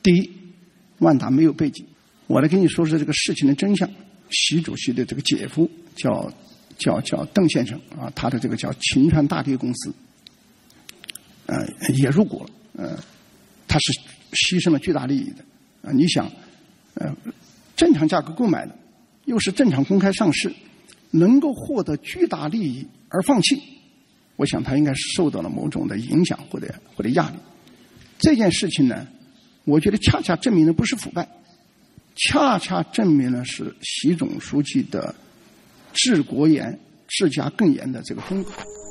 第一，万达没有背景。我来跟你说说这个事情的真相。习主席的这个姐夫叫邓先生啊，他的这个叫秦川大地公司，也入股了，他是牺牲了巨大利益的你想，正常价格购买的，又是正常公开上市，能够获得巨大利益而放弃，我想他应该是受到了某种的影响或者压力。这件事情呢，我觉得恰恰证明的不是腐败，恰恰证明了是习总书记的治国严、治家更严的这个风格。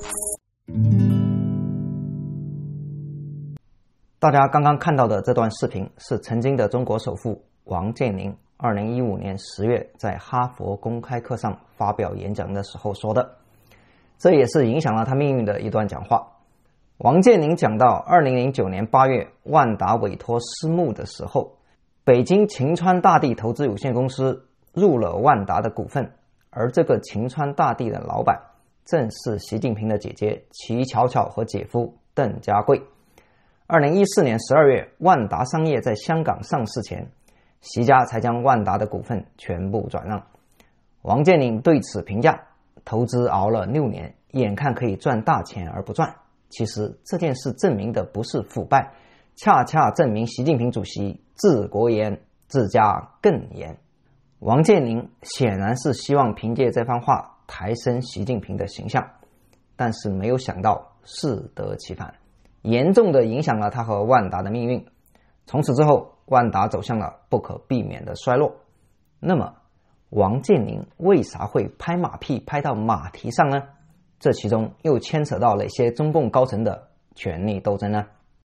大家刚刚看到的这段视频是曾经的中国首富王健林2015年10月在哈佛公开课上发表演讲的时候说的，这也是影响了他命运的一段讲话。王健林讲到2009年8月万达委托私募的时候，北京秦川大地投资有限公司入了万达的股份，而这个秦川大地的老板正是习近平的姐姐齐巧巧和姐夫邓家贵。2014年12月万达商业在香港上市前，习家才将万达的股份全部转让。王健林对此评价，投资熬了6年，眼看可以赚大钱而不赚。其实这件事证明的不是腐败，恰恰证明习近平主席治国严、治家更严。王健林显然是希望凭借这番话抬升习近平的形象，但是没有想到适得其反，严重的影响了他和万达的命运。从此之后，万达走向了不可避免的衰落。那么王健林为啥会拍马屁拍到马蹄上呢？这其中又牵扯到哪些中共高层的权力斗争呢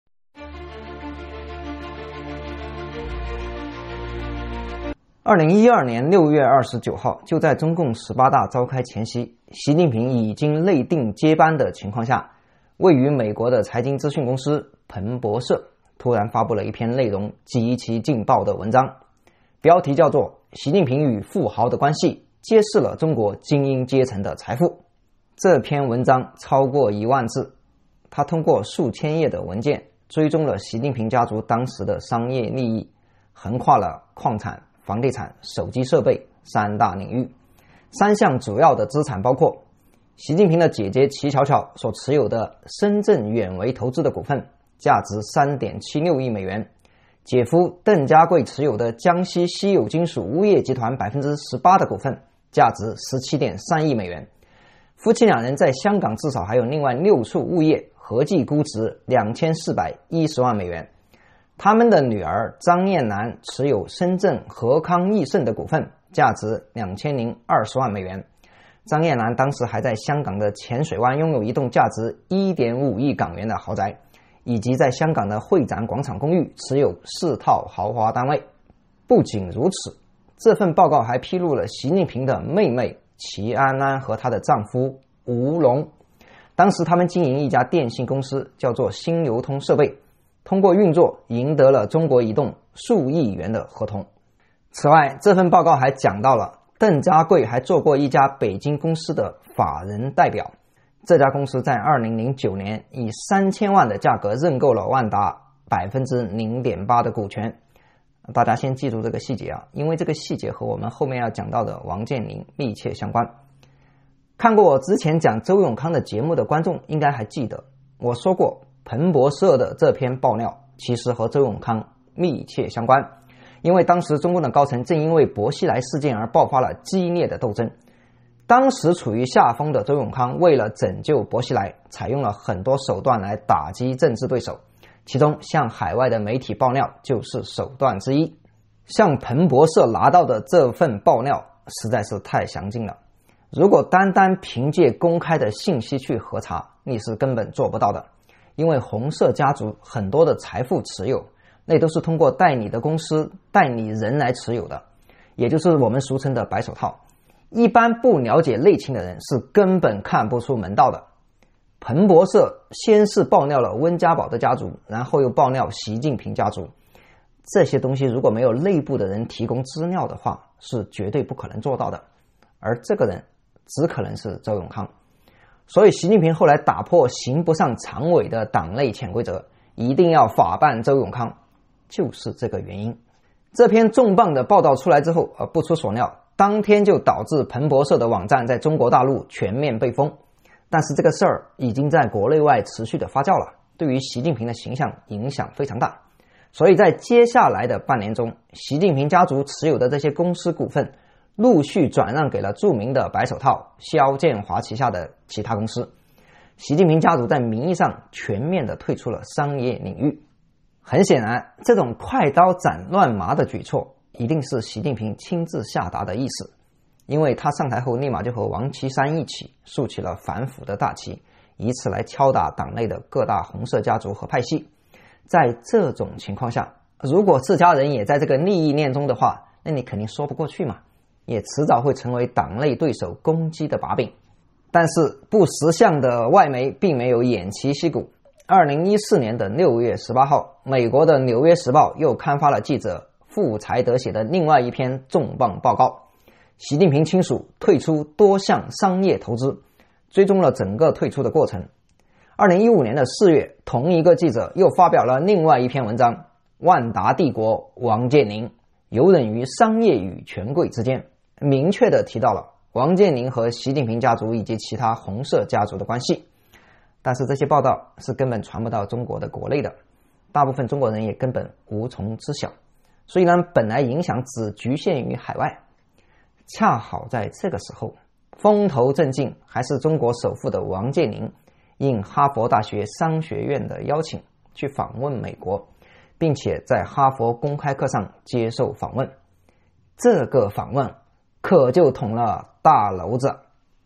？2012年6月29号，就在中共18大召开前夕，习近平已经内定接班的情况下，位于美国的财经资讯公司彭博社突然发布了一篇内容极其劲爆的文章，标题叫做《习近平与富豪的关系揭示了中国精英阶层的财富》。这篇文章超过1万字，他通过数千页的文件追踪了习近平家族当时的商业利益，横跨了矿产、房地产、手机设备3大领域。3项主要的资产包括习近平的姐姐齐巧巧所持有的深圳远维投资的股份，价值 3.76 亿美元；姐夫邓家贵持有的江西稀有金属钨业集团 18% 的股份，价值 17.3 亿美元。夫妻两人在香港至少还有另外6处物业，合计估值2410万美元。他们的女儿张燕南持有深圳和康益盛的股份，价值2020万美元。张燕南当时还在香港的浅水湾拥有一栋价值 1.5 亿港元的豪宅，以及在香港的会展广场公寓持有4套豪华单位。不仅如此，这份报告还披露了习近平的妹妹齐安安和她的丈夫吴龙，当时他们经营一家电信公司，叫做新流通设备，通过运作赢得了中国移动数亿元的合同。此外，这份报告还讲到了邓家贵还做过一家北京公司的法人代表，这家公司在2009年以3000万的价格认购了万达 0.8% 的股权。大家先记住这个细节啊，因为这个细节和我们后面要讲到的王健林密切相关。看过我之前讲周永康的节目的观众应该还记得，我说过彭博社的这篇爆料其实和周永康密切相关，因为当时中共的高层正因为薄熙来事件而爆发了激烈的斗争。当时处于下风的周永康为了拯救薄熙来，采用了很多手段来打击政治对手，其中向海外的媒体爆料就是手段之一。像彭博社拿到的这份爆料实在是太详尽了，如果单单凭借公开的信息去核查，你是根本做不到的。因为红色家族很多的财富持有，那都是通过代理的公司、代理人来持有的，也就是我们俗称的白手套。一般不了解内情的人是根本看不出门道的。彭博社先是爆料了温家宝的家族，然后又爆料习近平家族，这些东西如果没有内部的人提供资料的话，是绝对不可能做到的。而这个人只可能是周永康。所以习近平后来打破行不上常委的党内潜规则，一定要法办周永康。 就是这个原因。这篇重磅的报道出来之后，不出所料，当天就导致彭博社的网站在中国大陆全面被封。但是这个事儿已经在国内外持续的发酵了，对于习近平的形象影响非常大。所以在接下来的半年中，习近平家族持有的这些公司股份陆续转让给了著名的白手套肖建华旗下的其他公司。习近平家族在名义上全面的退出了商业领域。很显然，这种快刀斩乱麻的举措一定是习近平亲自下达的意思，因为他上台后立马就和王岐山一起竖起了反腐的大旗，以此来敲打党内的各大红色家族和派系。在这种情况下，如果自家人也在这个利益链中的话，那你肯定说不过去嘛，也迟早会成为党内对手攻击的把柄。但是不识相的外媒并没有偃旗息鼓。2014年的6月18号，美国的《纽约时报》又刊发了记者傅才德写的另外一篇重磅报告，习近平亲属退出多项商业投资，追踪了整个退出的过程。2015年的4月，同一个记者又发表了另外一篇文章，万达帝国王健林游刃于商业与权贵之间，明确地提到了王健林和习近平家族以及其他红色家族的关系。但是这些报道是根本传不到中国的国内的，大部分中国人也根本无从知晓。虽然本来影响只局限于海外，恰好在这个时候，风头正劲还是中国首富的王健林应哈佛大学商学院的邀请去访问美国，并且在哈佛公开课上接受访问。这个访问可就捅了大娄子。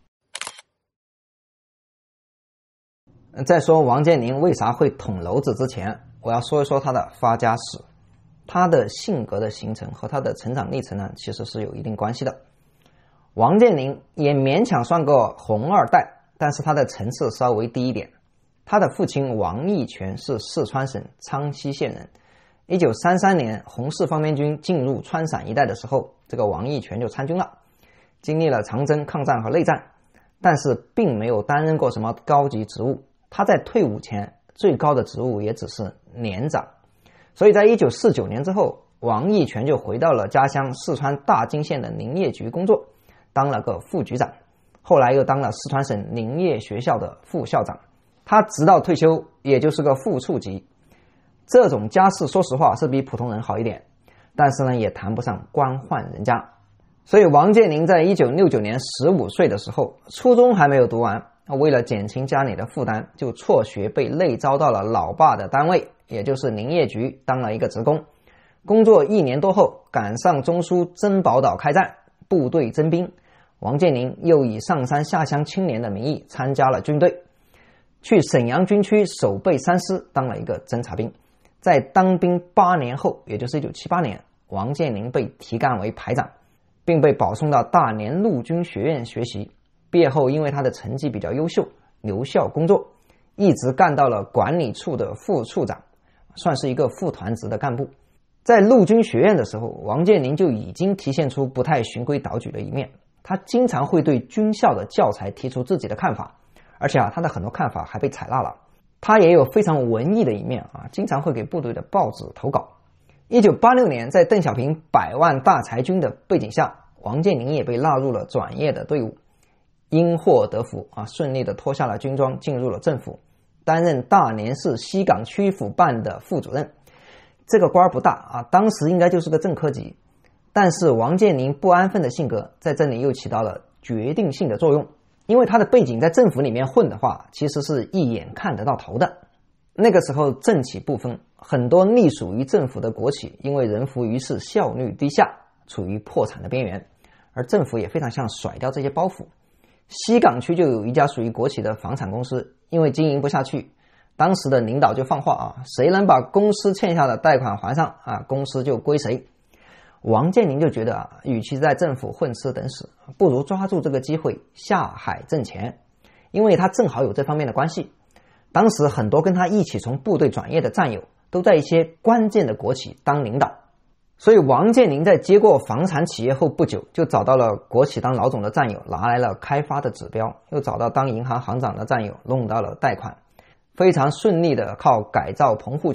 在说王健林为啥会捅娄子之前，我要说一说他的发家史。他的性格的形成和他的成长历程呢，其实是有一定关系的。王健林也勉强算个红二代，但是他的层次稍微低一点。他的父亲王义全是四川省昌溪县人。1933年红四方面军进入川陕一带的时候，这个王义全就参军了，经历了长征、抗战和内战，但是并没有担任过什么高级职务。他在退伍前最高的职务也只是连长。所以在1949年之后，王义全就回到了家乡四川大金县的林业局工作，当了个副局长，后来又当了四川省林业学校的副校长。他直到退休也就是个副处级。这种家世说实话是比普通人好一点，但是呢也谈不上官宦人家。所以王健林在1969年15岁的时候，初中还没有读完，为了减轻家里的负担，就辍学被内招到了老爸的单位，也就是林业局，当了一个职工。工作1年多后，赶上中苏珍宝岛开战，部队征兵，王健林又以上山下乡青年的名义参加了军队，去沈阳军区守备3师当了一个侦察兵。在当兵8年后，也就是1978年，王健林被提干为排长，并被保送到大连陆军学院学习。毕业后，因为他的成绩比较优秀，留校工作，一直干到了管理处的副处长，算是一个副团职的干部。在陆军学院的时候，王健林就已经体现出不太循规蹈矩的一面，他经常会对军校的教材提出自己的看法，而且他的很多看法还被采纳了。他也有非常文艺的一面，经常会给部队的报纸投稿。1986年，在邓小平100万大裁军的背景下，王健林也被纳入了转业的队伍，因祸得福，顺利的脱下了军装，进入了政府，担任大连市西岗区府办的副主任。这个官不大，当时应该就是个正科级，但是王健林不安分的性格在这里又起到了决定性的作用。因为他的背景在政府里面混的话，其实是一眼看得到头的。那个时候政企不分，很多隶属于政府的国企因为人浮于事，效率低下，处于破产的边缘，而政府也非常想甩掉这些包袱。西岗区就有一家属于国企的房产公司，因为经营不下去，当时的领导就放话，谁能把公司欠下的贷款还上，公司就归谁。王健林就觉得，与其在政府混吃等死，不如抓住这个机会下海挣钱，因为他正好有这方面的关系。当时很多跟他一起从部队转业的战友都在一些关键的国企当领导，所以王健林在接过房产企业后不久，就找到了国企当老总的战友，拿来了开发的指标，又找到当银行行长的战友，弄到了贷款，非常顺利的靠改造棚户区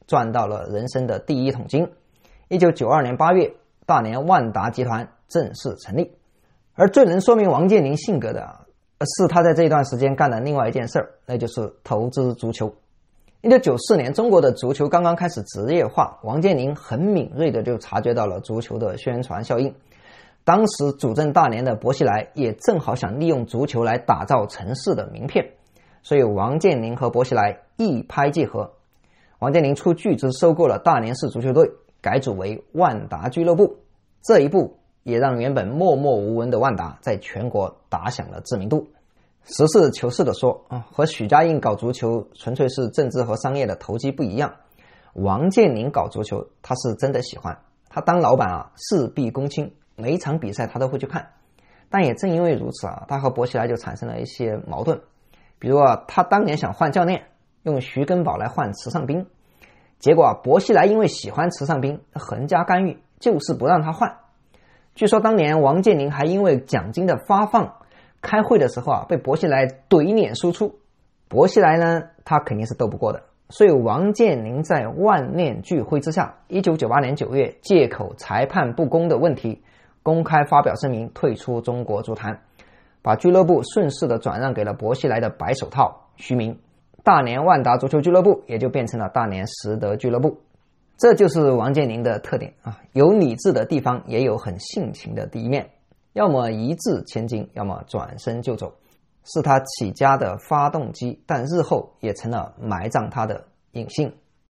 赚到了人生的第一桶金。1992年8月，大连万达集团正式成立。而最能说明王健林性格的是他在这一段时间干的另外一件事儿，那就是投资足球。1994年，中国的足球刚刚开始职业化，王健林很敏锐的就察觉到了足球的宣传效应。当时主政大连的薄熙来也正好想利用足球来打造城市的名片，所以王健林和薄熙来一拍即合。王健林出巨资收购了大连市足球队，改组为万达俱乐部。这一步也让原本默默无闻的万达在全国打响了知名度。实事求是的说，和许家印搞足球纯粹是政治和商业的投机不一样。王健林搞足球，他是真的喜欢，他当老板事必躬亲，每一场比赛他都会去看。但也正因为如此他和薄熙来就产生了一些矛盾。比如他当年想换教练，用徐根宝来换池尚斌，结果薄熙来因为喜欢池尚斌，横加干预，就是不让他换。据说当年王健林还因为奖金的发放，开会的时候被薄熙来怼脸输出。薄熙来呢，他肯定是斗不过的，所以王健林在万念俱灰之下，1998年9月借口裁判不公的问题，公开发表声明退出中国足坛，把俱乐部顺势的转让给了薄熙来的白手套徐明，大连万达足球俱乐部也就变成了大连实德俱乐部。这就是王健林的特点有理智的地方，也有很性情的第一面，要么一掷千金，要么转身就走，是他起家的发动机，但日后也成了埋葬他的隐性。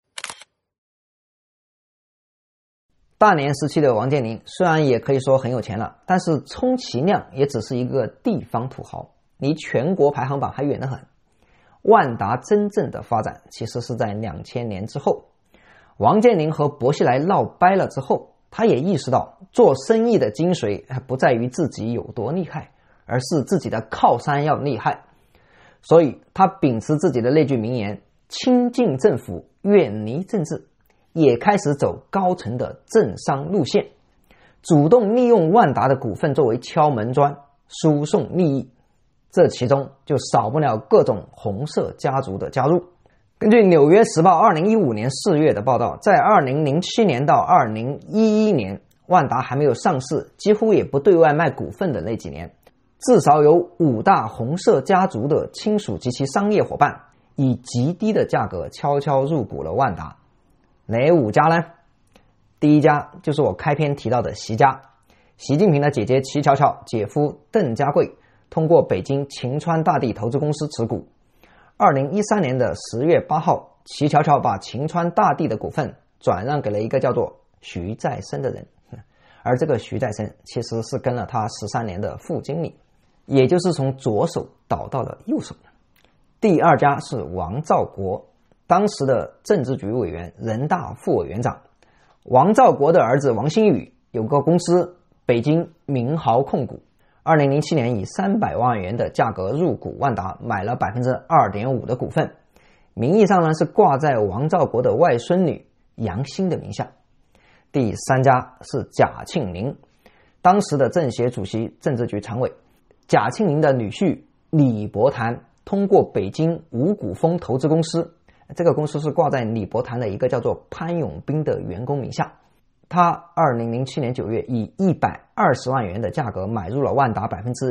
大连时期的王健林虽然也可以说很有钱了，但是充其量也只是一个地方土豪，离全国排行榜还远得很。万达真正的发展其实是在2000年之后，王健林和薄熙来闹掰了之后，他也意识到做生意的精髓不在于自己有多厉害，而是自己的靠山要厉害。所以他秉持自己的那句名言，亲近政府，远离政治，也开始走高层的政商路线，主动利用万达的股份作为敲门砖，输送利益。这其中就少不了各种红色家族的加入。根据《纽约时报》2015年4月的报道，在2007年到2011年，万达还没有上市，几乎也不对外卖股份的那几年，至少有5大红色家族的亲属及其商业伙伴以极低的价格悄悄入股了万达。哪5家呢？第一家就是我开篇提到的习家，习近平的姐姐齐巧巧，姐夫邓家贵通过北京晴川大地投资公司持股。2013年的10月8号，齐巧巧把晴川大地的股份转让给了一个叫做徐再生的人，而这个徐再生其实是跟了他13年的副经理，也就是从左手倒到了右手。第二家是王兆国，当时的政治局委员、人大副委员长。王兆国的儿子王新宇有个公司北京明豪控股，2007年以300万元的价格入股万达，买了 2.5% 的股份，名义上呢是挂在王兆国的外孙女杨欣的名下。第三家是贾庆林，当时的政协主席、政治局常委。贾庆林的女婿李伯潭通过北京五股丰投资公司，这个公司是挂在李伯潭的一个叫做潘永斌的员工名下。他2007年9月以120万元的价格买入了万达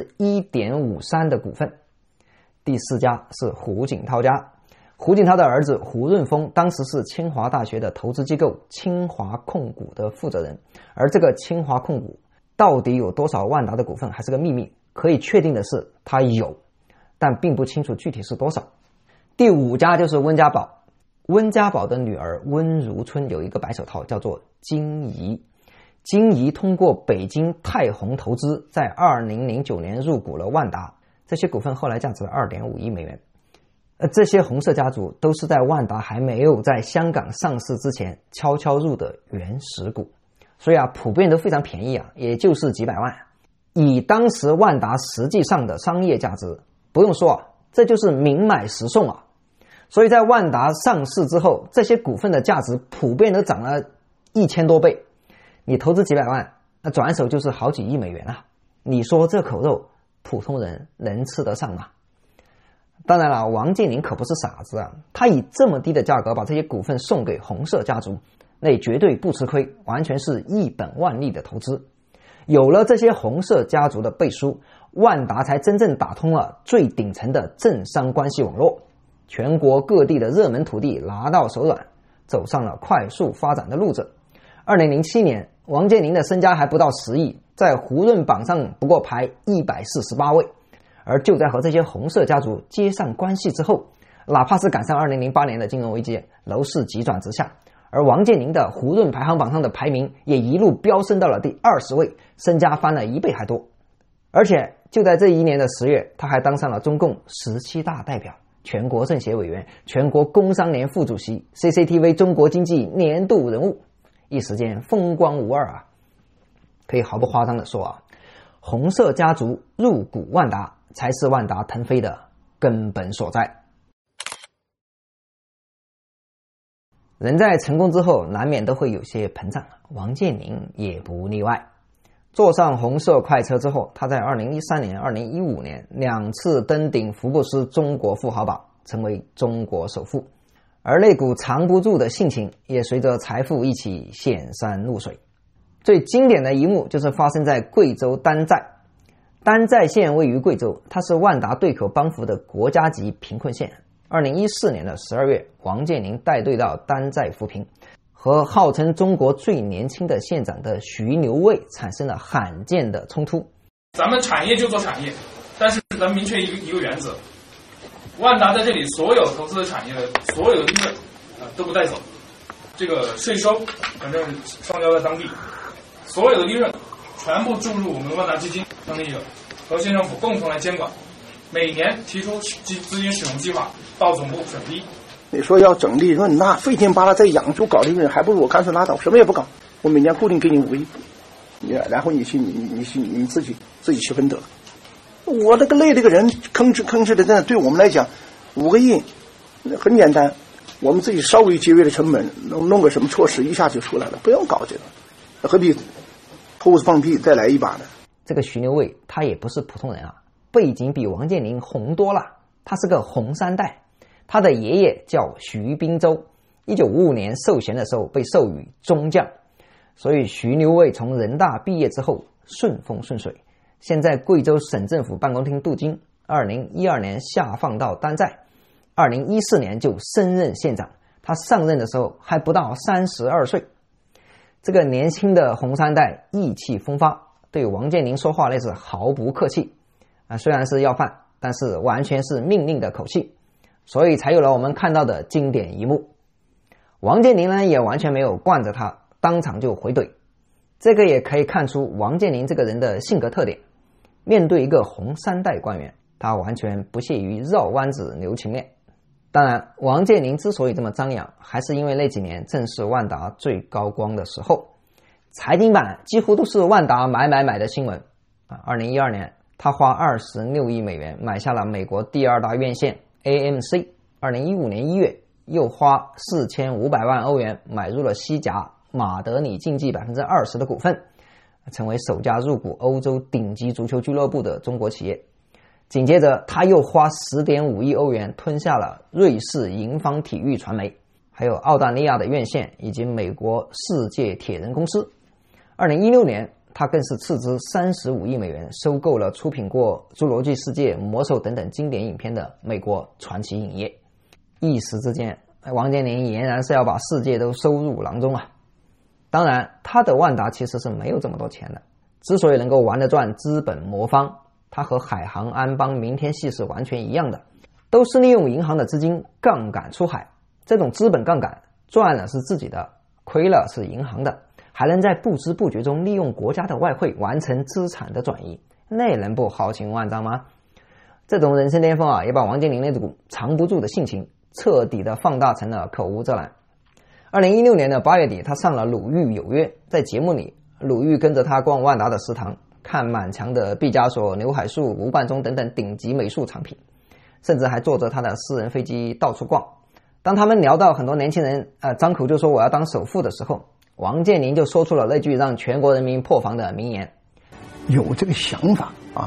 1.53% 的股份。第四家是胡锦涛家，胡锦涛的儿子胡润峰当时是清华大学的投资机构清华控股的负责人，而这个清华控股到底有多少万达的股份还是个秘密，可以确定的是他有，但并不清楚具体是多少。第五家就是温家宝，温家宝的女儿温如春有一个白手套叫做金怡，金怡通过北京泰宏投资在2009年入股了万达，这些股份后来价值了2.5亿美元。这些红色家族都是在万达还没有在香港上市之前悄悄入的原始股，所以普遍都非常便宜也就是几百万。以当时万达实际上的商业价值，不用说这就是明买实送所以在万达上市之后，这些股份的价值普遍都涨了1000多倍。你投资几百万，那转手就是好几亿美元你说这口肉普通人能吃得上吗？ 当然了，王健林可不是傻子啊，他以这么低的价格把这些股份送给红色家族，那也绝对不吃亏，完全是一本万利的投资。有了这些红色家族的背书，万达才真正打通了最顶层的政商关系网络，全国各地的热门土地拿到手软，走上了快速发展的路子。2007年，王健林的身家还不到10亿，在胡润榜上不过排148位。而就在和这些红色家族接上关系之后，哪怕是赶上2008年的金融危机，楼市急转直下，而王健林的胡润排行榜上的排名也一路飙升到了第20位，身家翻了1倍还多。而且就在这一年的10月，他还当上了中共17大代表、全国政协委员、全国工商联副主席、CCTV 中国经济年度人物，一时间风光无二啊！可以毫不夸张的说啊，红色家族入股万达，才是万达腾飞的根本所在。人在成功之后，难免都会有些膨胀，王健林也不例外。坐上红色快车之后，他在2013年、2015年2次登顶福布斯中国富豪榜，成为中国首富。而那股藏不住的性情也随着财富一起显山露水。最经典的一幕就是发生在贵州丹寨。丹寨县位于贵州，它是万达对口帮扶的国家级贫困县。2014年的12月，王健林带队到丹寨扶贫，和号称中国最年轻的县长的徐牛卫产生了罕见的冲突。 咱们产业就做产业，但是咱们明确一个原则，万达在这里所有投资的产业的所有的利润都不带走，这个税收反正上交在当地，所有的利润全部注入我们万达基金，让那个和县政府共同来监管，每年提出资金使用计划到总部审批。 你说要整利润，那费劲巴拉在养猪搞利润，还不如我干脆拉倒，什么也不搞，我每年固定给你5亿，然后你自己去分得。我这个累这个人吭哧的，真的对我们来讲，5个亿很简单，我们自己稍微节约的成本，弄个什么措施一下就出来了，不用搞这个，何必偷子放屁再来一把呢？ 这个徐牛卫他也不是普通人啊，背景比王健林红多了，他是个红三代。他的爷爷叫徐滨洲，1955年授衔的时候被授予中将，所以徐牛卫从人大毕业之后顺风顺水，现在贵州省政府办公厅镀金，2012年下放到丹寨，2014年就升任县长，他上任的时候还不到32岁。这个年轻的红三代意气风发，对王健林说话那是毫不客气虽然是要饭，但是完全是命令的口气，所以才有了我们看到的经典一幕。王健林呢也完全没有惯着他，当场就回怼。这个也可以看出王健林这个人的性格特点，面对一个红三代官员，他完全不屑于绕弯子留情面。当然，王健林之所以这么张扬，还是因为那几年正是万达最高光的时候，财经版几乎都是万达买的新闻2012年他花26亿美元买下了美国第2大院线 AMC， 2015年1月又花4500万欧元买入了西甲马德里竞技 20% 的股份，成为首家入股欧洲顶级足球俱乐部的中国企业。紧接着他又花 10.5 亿欧元吞下了瑞士盈方体育传媒，还有澳大利亚的院线以及美国世界铁人公司。2016年他更是斥资35亿美元收购了出品过《侏罗纪世界》、《魔兽》等等经典影片的美国传奇影业。一时之间，王健林俨然是要把世界都收入囊中啊！当然，他的万达其实是没有这么多钱的，之所以能够玩得转资本魔方，他和海航、安邦、明天系是完全一样的，都是利用银行的资金杠杆出海。这种资本杠杆赚了是自己的，亏了是银行的，还能在不知不觉中利用国家的外汇完成资产的转移，那能不豪情万丈吗？这种人生巅峰也把王健林那股藏不住的性情彻底的放大成了口无遮拦。2016年的8月底，他上了鲁豫有约，在节目里，鲁豫跟着他逛万达的食堂，看满墙的毕加索、刘海粟、吴冠中等等顶级美术产品，甚至还坐着他的私人飞机到处逛。当他们聊到很多年轻人张口就说我要当首富的时候，王健林就说出了那句让全国人民破防的名言： 有这个想法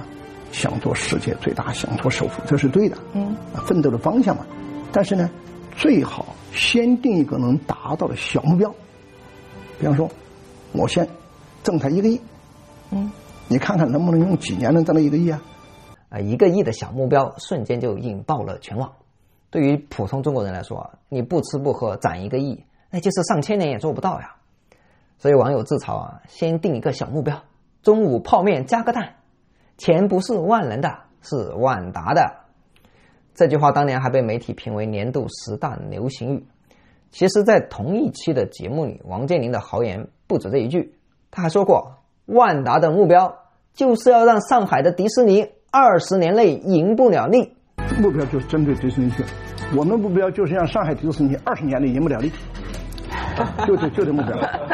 想做世界最大，想做首富，这是对的，奋斗的方向嘛。但是呢，最好先定一个能达到的小目标。比方说，我先挣他1个亿，你看看能不能用几年能挣到1个亿啊 ？1个亿的小目标瞬间就引爆了全网。对于普通中国人来说，你不吃不喝攒1个亿，那就是上千年也做不到呀。所以网友自嘲先定一个小目标，中午泡面加个蛋，钱不是万能的，是万达的。这句话当年还被媒体评为年度10大流行语。其实在同一期的节目里，王健林的豪言不止这一句，他还说过，万达的目标就是要让上海的迪士尼20年内赢不了利。 目标就是针对迪士尼去，我们目标就是让上海迪士尼20年内赢不了利，就这目标。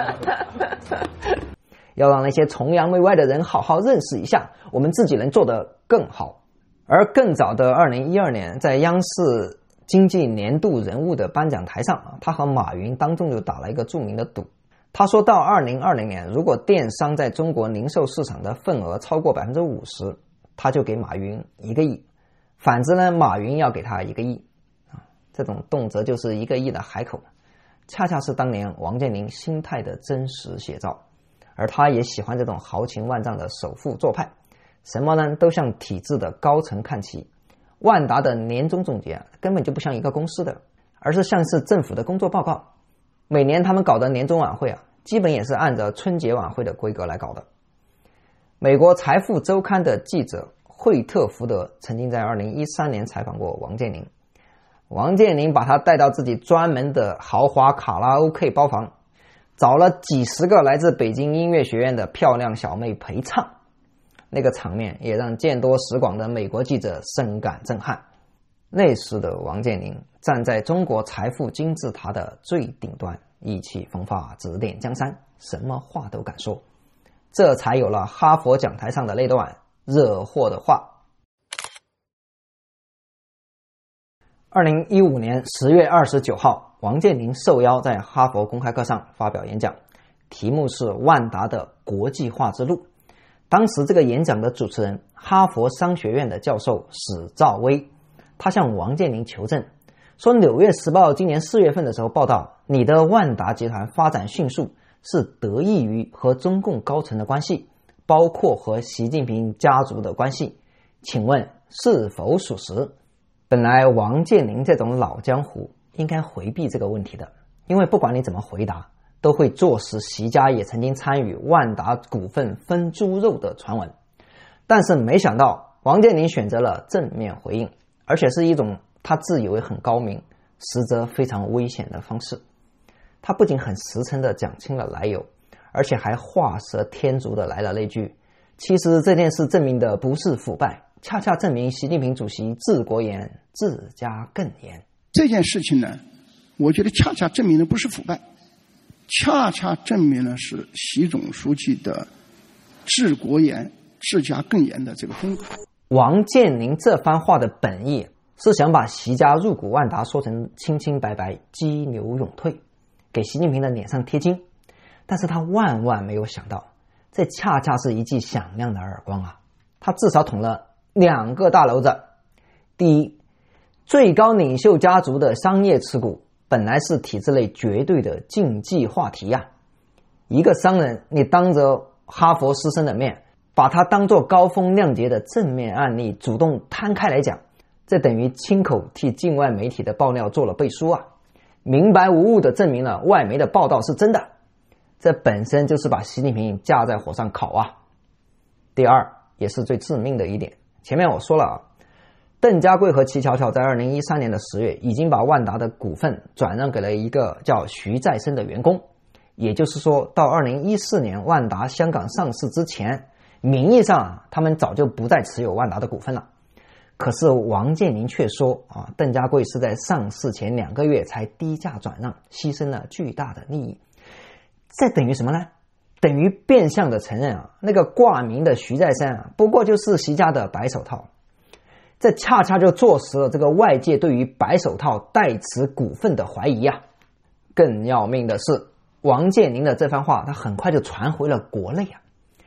要让那些崇洋媚外的人好好认识一下，我们自己能做得更好。而更早的2012年，在央视经济年度人物的颁奖台上，他和马云当众就打了一个著名的赌。他说到2020年，如果电商在中国零售市场的份额超过 50%， 他就给马云1个亿，反之呢，马云要给他1个亿。这种动辄就是1个亿的海口，恰恰是当年王健林心态的真实写照。而他也喜欢这种豪情万丈的首富做派，什么呢都向体制的高层看齐。万达的年终总结根本就不像一个公司的，而是像是政府的工作报告。每年他们搞的年终晚会基本也是按照春节晚会的规格来搞的。美国财富周刊的记者惠特福德曾经在2013年采访过王健林，王健林把他带到自己专门的豪华卡拉 OK 包房，找了几十个来自北京音乐学院的漂亮小妹陪唱，那个场面也让见多识广的美国记者深感震撼。那时的王健林站在中国财富金字塔的最顶端，意气风发，指点江山，什么话都敢说，这才有了哈佛讲台上的那段惹祸的话。2015年10月29号，王健林受邀在哈佛公开课上发表演讲，题目是万达的国际化之路。当时这个演讲的主持人，哈佛商学院的教授史兆威，他向王健林求证，说纽约时报今年4月份的时候报道，你的万达集团发展迅速是得益于和中共高层的关系，包括和习近平家族的关系，请问是否属实？本来王健林这种老江湖应该回避这个问题的，因为不管你怎么回答，都会坐实习家也曾经参与万达股份分猪肉的传闻。但是没想到王健林选择了正面回应，而且是一种他自以为很高明，实则非常危险的方式。他不仅很实诚地讲清了来由，而且还画蛇添足地来了那句，其实这件事证明的不是腐败，恰恰证明习近平主席治国严，治家更严。 这件事情呢，我觉得恰恰证明的不是腐败，恰恰证明了是习总书记的治国严、治家更严的这个风格。 王健林这番话的本意是想把习家入股万达说成清清白白、激流勇退，给习近平的脸上贴金。但是他万万没有想到，这恰恰是一记响亮的耳光啊！他至少捅了2个大篓子。第一，最高领袖家族的商业持股本来是体制内绝对的禁忌话题呀。一个商人，你当着哈佛师生的面，把他当作高风亮节的正面案例主动摊开来讲，这等于亲口替境外媒体的爆料做了背书啊，明白无误地证明了外媒的报道是真的，这本身就是把习近平架在火上烤啊。第二，也是最致命的一点，前面我说了邓家贵和齐乔乔在2013年的10月已经把万达的股份转让给了一个叫徐再生的员工，也就是说到2014年万达香港上市之前，名义上他们早就不再持有万达的股份了。可是王健林却说邓家贵是在上市前2个月才低价转让，牺牲了巨大的利益。这等于什么呢？等于变相的承认那个挂名的徐再生不过就是习家的白手套。这恰恰就坐实了这个外界对于白手套代持股份的怀疑啊。更要命的是，王健林的这番话他很快就传回了国内啊。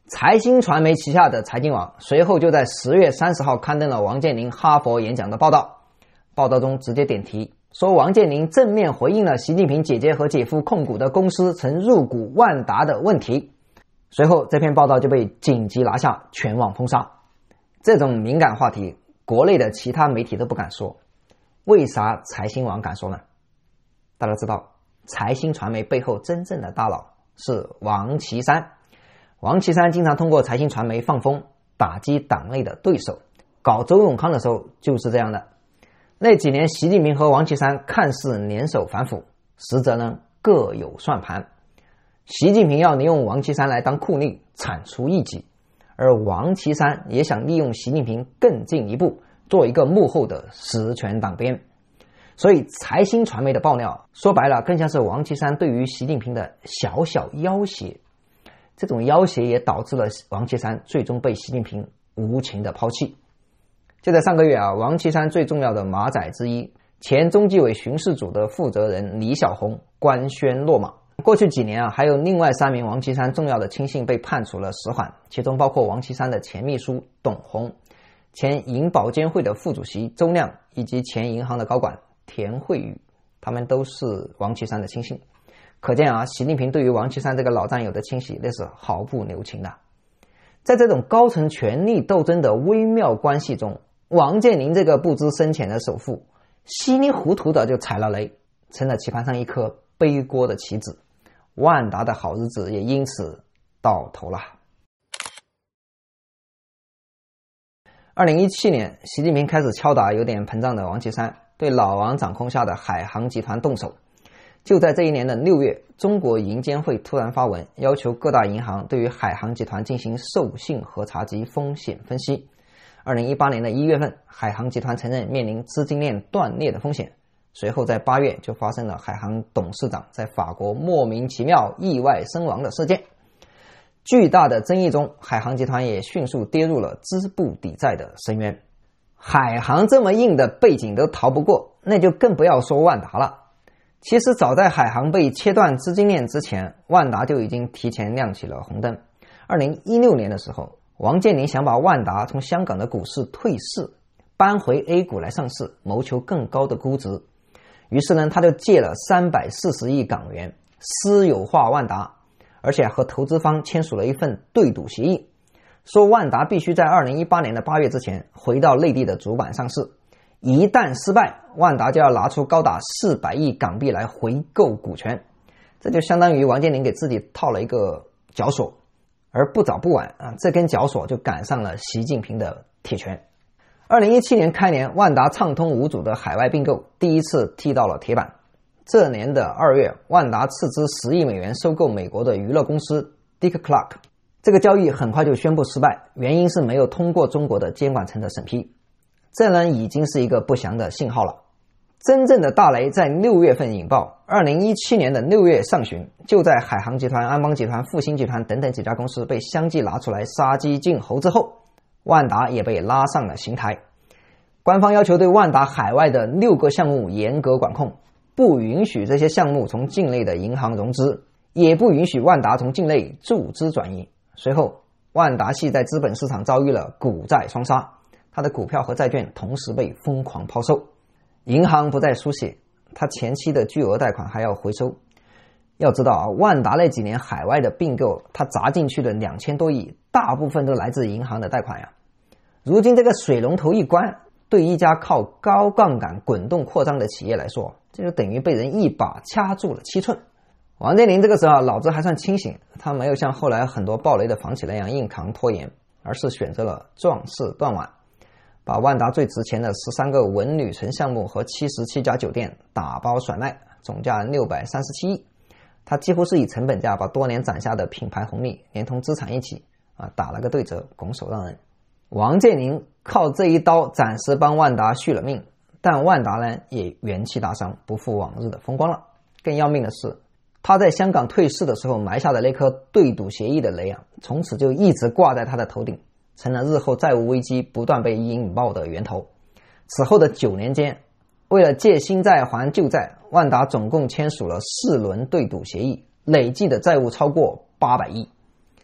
财新传媒旗下的财经网随后就在10月30号刊登了王健林哈佛演讲的报道，报道中直接点题说王健林正面回应了习近平姐姐和姐夫控股的公司曾入股万达的问题。随后这篇报道就被紧急拿下，全网封杀。这种敏感话题国内的其他媒体都不敢说，为啥财新网敢说呢？大家知道财新传媒背后真正的大佬是王岐山。王岐山经常通过财新传媒放风打击党内的对手，搞周永康的时候就是这样的。那几年习近平和王岐山看似联手反腐，实则呢各有算盘。习近平要利用王岐山来当酷吏铲除异己，而王岐山也想利用习近平更进一步，做一个幕后的实权党鞭。所以财新传媒的爆料说白了更像是王岐山对于习近平的小小要挟，这种要挟也导致了王岐山最终被习近平无情的抛弃。就在上个月王岐山最重要的马仔之一，前中纪委巡视组的负责人李小红官宣落马。过去几年还有另外3名王岐山重要的亲信被判处了实缓，其中包括王岐山的前秘书董洪、前银保监会的副主席周亮以及前银行的高管田惠宇，他们都是王岐山的亲信。可见习近平对于王岐山这个老战友的清洗那是毫不留情的。在这种高层权力斗争的微妙关系中，王健林这个不知深浅的首富稀里糊涂的就踩了雷，成了棋盘上一颗背锅的棋子，万达的好日子也因此到头了。2017年，习近平开始敲打有点膨胀的王岐山，对老王掌控下的海航集团动手。就在这一年的6月，中国银监会突然发文，要求各大银行对于海航集团进行授信核查及风险分析。2018年的1月份，海航集团承认面临资金链断裂的风险。随后在8月就发生了海航董事长在法国莫名其妙意外身亡的事件。巨大的争议中，海航集团也迅速跌入了资不抵债的深渊。海航这么硬的背景都逃不过，那就更不要说万达了。其实早在海航被切断资金链之前，万达就已经提前亮起了红灯。2016年的时候，王健林想把万达从香港的股市退市，搬回 A 股来上市，谋求更高的估值。于是呢，他就借了340亿港元私有化万达，而且和投资方签署了一份对赌协议，说万达必须在2018年的8月之前回到内地的主板上市，一旦失败，万达就要拿出高达400亿港币来回购股权。这就相当于王健林给自己套了一个绞索，而不早不晚这根绞索就赶上了习近平的铁拳。2017年开年，万达畅通无阻的海外并购第一次踢到了铁板。这年的2月，万达斥资10亿美元收购美国的娱乐公司 Dick Clark， 这个交易很快就宣布失败，原因是没有通过中国的监管层的审批。这呢已经是一个不祥的信号了。真正的大雷在6月份引爆。2017年的6月上旬，就在海航集团、安邦集团、复星集团等等几家公司被相继拿出来杀鸡儆猴之后，万达也被拉上了刑台。官方要求对万达海外的6个项目严格管控，不允许这些项目从境内的银行融资，也不允许万达从境内注资转移。随后，万达系在资本市场遭遇了股债双杀，它的股票和债券同时被疯狂抛售，银行不再输血，它前期的巨额贷款还要回收。要知道万达那几年海外的并购，它砸进去的2000多亿，大部分都来自银行的贷款呀。如今这个水龙头一关，对一家靠高杠杆滚动扩张的企业来说，这就等于被人一把掐住了7寸。王健林这个时候脑子还算清醒，他没有像后来很多暴雷的房企那样硬扛拖延，而是选择了壮士断腕，把万达最值钱的13个文旅城项目和77家酒店打包甩卖，总价637亿。他几乎是以成本价把多年攒下的品牌红利连同资产一起打了个对折，拱手让人。王健林靠这一刀暂时帮万达续了命，但万达呢也元气大伤，不复往日的风光了。更要命的是，他在香港退市的时候埋下的那颗对赌协议的雷从此就一直挂在他的头顶，成了日后债务危机不断被引爆的源头。此后的9年间，为了借新债还旧债，万达总共签署了4轮对赌协议，累计的债务超过800亿。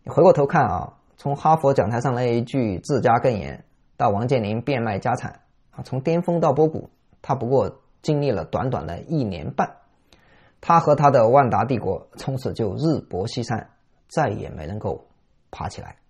你回过头看啊，从哈佛讲台上那一句自家更言到王健林变卖家产啊，从巅峰到波谷，他不过经历了短短的1年半，他和他的万达帝国从此就日薄西山，再也没能够爬起来。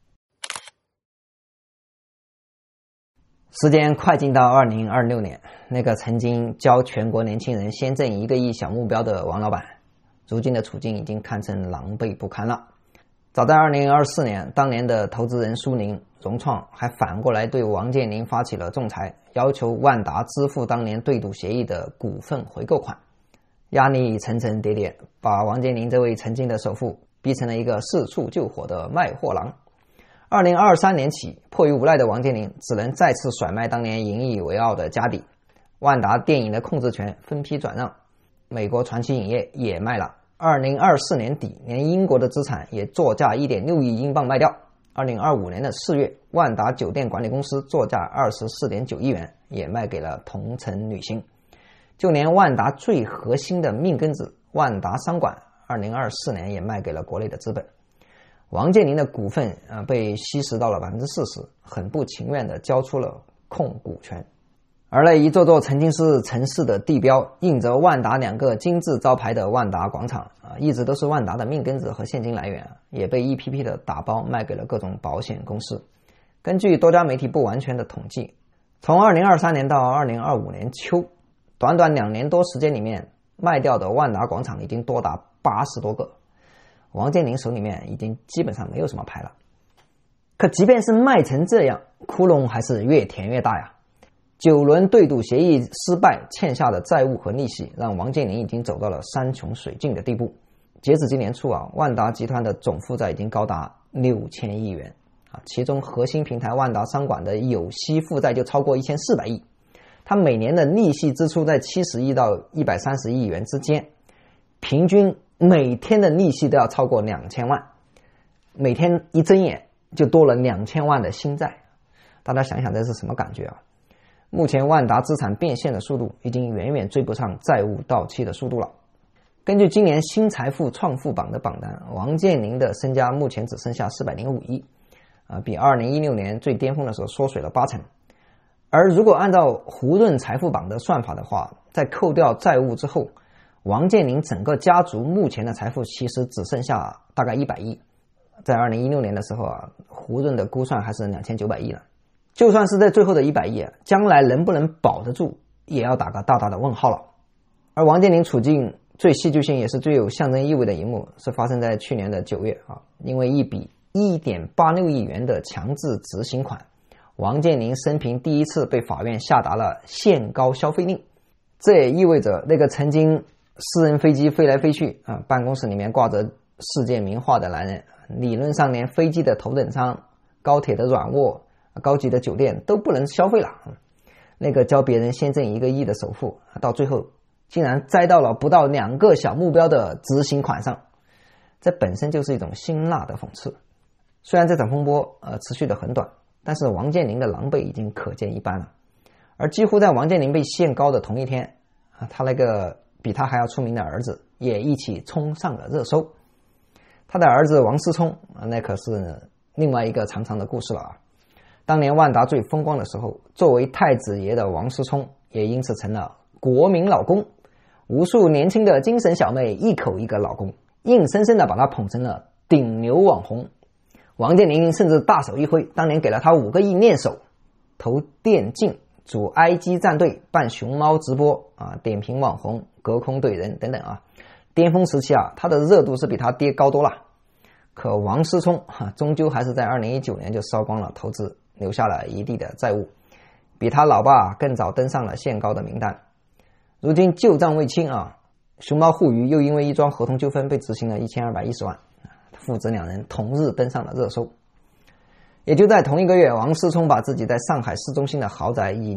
时间快进到2026年，那个曾经教全国年轻人先挣1个亿小目标的王老板，如今的处境已经堪称狼狈不堪了。早在2024年，当年的投资人苏宁、融创还反过来对王健林发起了仲裁，要求万达支付当年对赌协议的股份回购款。压力层层叠叠，把王健林这位曾经的首富逼成了一个四处救火的卖货郎。2023年起，迫于无奈的王健林只能再次甩卖当年引以为傲的家底。万达电影的控制权分批转让，美国传奇影业也卖了。2024年底，连英国的资产也作价 1.6 亿英镑卖掉。2025年的4月，万达酒店管理公司作价 24.9 亿元也卖给了同城旅行。就连万达最核心的命根子万达商管2024年也卖给了国内的资本。王健林的股份被稀释到了 40%， 很不情愿地交出了控股权。而那一座座曾经是城市的地标，印着万达2个金字招牌的万达广场一直都是万达的命根子和现金来源也被一批批的打包卖给了各种保险公司。根据多家媒体不完全的统计，从2023年到2025年秋，短短2年多时间里面，卖掉的万达广场已经多达80多个。王健林手里面已经基本上没有什么牌了。可即便是卖成这样，窟窿还是越填越大呀。9轮对赌协议失败欠下的债务和利息，让王健林已经走到了山穷水尽的地步。截止今年初万达集团的总负债已经高达6000亿元其中核心平台万达商管的有息负债就超过1400亿，它每年的利息支出在70亿到130亿元之间，平均每天的利息都要超过2000万，每天一睁眼就多了2000万的新债。大家想想这是什么感觉啊？目前万达资产变现的速度已经远远追不上债务到期的速度了。根据今年新财富创富榜的榜单，王健林的身家目前只剩下405亿比2016年最巅峰的时候缩水了80%。而如果按照胡润财富榜的算法的话，在扣掉债务之后，王健林整个家族目前的财富其实只剩下大概100亿。在2016年的时候胡润的估算还是2900亿了。就算是在最后的100亿将来能不能保得住，也要打个大大的问号了。而王健林处境最戏剧性也是最有象征意味的一幕，是发生在去年的9月因为一笔 1.86 亿元的强制执行款，王健林生平第一次被法院下达了限高消费令。这也意味着那个曾经私人飞机飞来飞去办公室里面挂着世界名画的男人，理论上连飞机的头等舱、高铁的软卧、高级的酒店都不能消费了。那个教别人先挣1个亿的首富，到最后竟然栽到了不到2个小目标的执行款上，这本身就是一种辛辣的讽刺。虽然这场风波持续的很短，但是王健林的狼狈已经可见一斑了。而几乎在王健林被限高的同一天他那个比他还要出名的儿子也一起冲上了热搜。他的儿子王思聪那可是另外一个长长的故事了当年万达最风光的时候，作为太子爷的王思聪也因此成了国民老公，无数年轻的精神小妹一口一个老公，硬生生的把他捧成了顶流网红。王健林甚至大手一挥，当年给了他5个亿练手，投电竞，组 IG 战队，办熊猫直播点评网红，隔空怼人等等巅峰时期他的热度是比他爹高多了。可王思聪终究还是在2019年就烧光了投资，留下了一地的债务，比他老爸更早登上了限高的名单。如今旧账未清熊猫互娱又因为一桩合同纠纷被执行了1210万，父子2人同日登上了热搜。也就在同一个月，王思聪把自己在上海市中心的豪宅以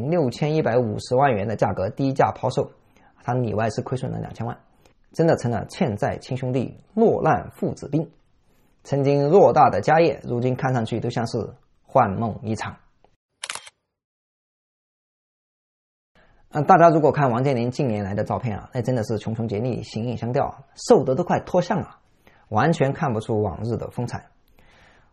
6150万元的价格低价抛售，他里外是亏损了2000万，真的成了欠债亲兄弟，落难父子兵。曾经偌大的家业，如今看上去都像是幻梦一场。大家如果看王健林近年来的照片那真的是穷穷竭力，形影相吊，瘦得都快脱相了，完全看不出往日的风采。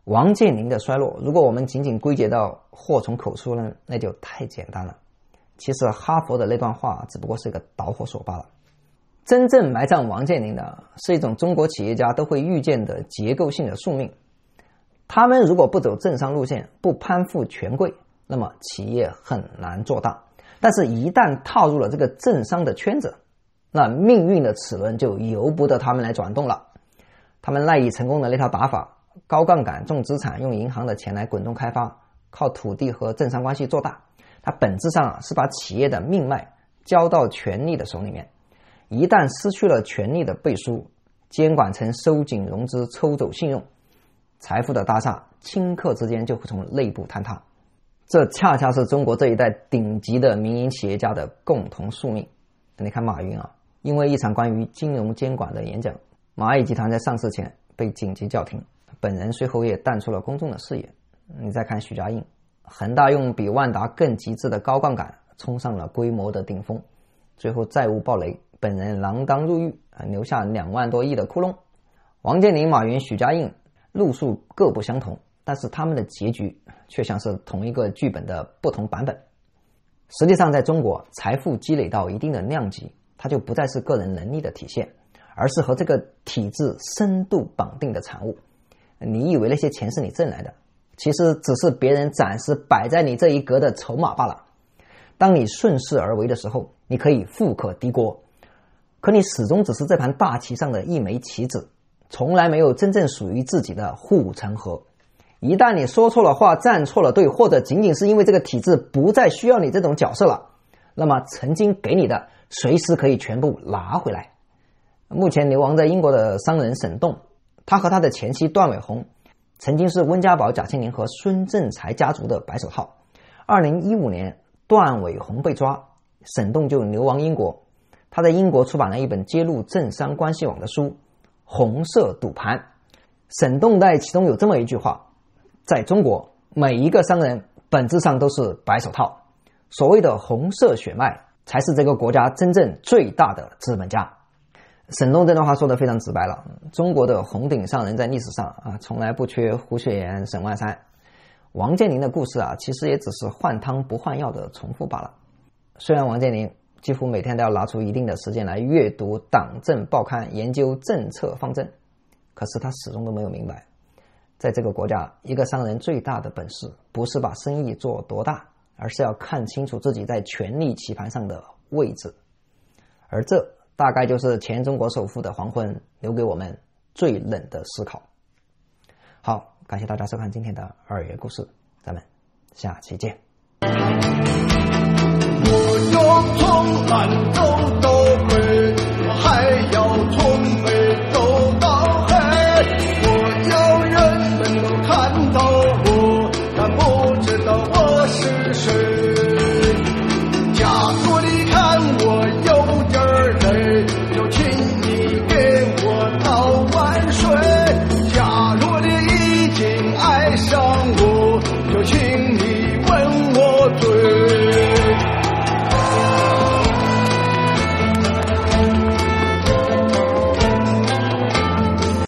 王健林的衰落，如果我们仅仅归结到祸从口出呢，那就太简单了。其实哈佛的那段话只不过是一个导火索罢了。真正埋葬王健林的是一种中国企业家都会预见的结构性的宿命。他们如果不走政商路线，不攀附权贵，那么企业很难做大。但是一旦踏入了这个政商的圈子，那命运的齿轮就由不得他们来转动了。他们赖以成功的那套打法，高杠杆重资产，用银行的钱来滚动开发，靠土地和政商关系做大，它本质上是把企业的命脉交到权力的手里面。一旦失去了权力的背书，监管层收紧融资，抽走信用，财富的大厦顷刻之间就会从内部坍塌。这恰恰是中国这一代顶级的民营企业家的共同宿命。你看马云因为一场关于金融监管的演讲，蚂蚁集团在上市前被紧急叫停，本人随后也淡出了公众的视野。你再看许家印，恒大用比万达更极致的高杠杆冲上了规模的顶峰，最后债务暴雷，本人锒铛入狱，留下2万多亿的窟窿。王健林、马云、许家印路数各不相同，但是他们的结局却像是同一个剧本的不同版本。实际上在中国，财富积累到一定的量级，它就不再是个人能力的体现，而是和这个体制深度绑定的产物。你以为那些钱是你挣来的，其实只是别人暂时摆在你这一格的筹码罢了。当你顺势而为的时候，你可以富可敌国，可你始终只是这盘大棋上的一枚棋子，从来没有真正属于自己的护城河。一旦你说错了话，站错了队，或者仅仅是因为这个体制不再需要你这种角色了，那么曾经给你的随时可以全部拿回来。目前流亡在英国的商人沈栋，他和他的前妻段伟红曾经是温家宝、贾庆林和孙政才家族的白手套。2015年段伟红被抓，沈栋就流亡英国。他在英国出版了一本揭露政商关系网的书《红色赌盘》。沈栋在其中有这么一句话：在中国，每一个商人本质上都是白手套，所谓的红色血脉才是这个国家真正最大的资本家。沈栋这段话说得非常直白了，中国的红顶商人在历史上从来不缺胡雪岩、沈万三。王健林的故事其实也只是换汤不换药的重复罢了。虽然王健林几乎每天都要拿出一定的时间来阅读党政报刊，研究政策方针，可是他始终都没有明白，在这个国家，一个商人最大的本事不是把生意做多大，而是要看清楚自己在权力棋盘上的位置。而这大概就是前中国首富的黄昏留给我们最冷的思考。好，感谢大家收看今天的二爷故事，咱们下期见。 我用冲懒走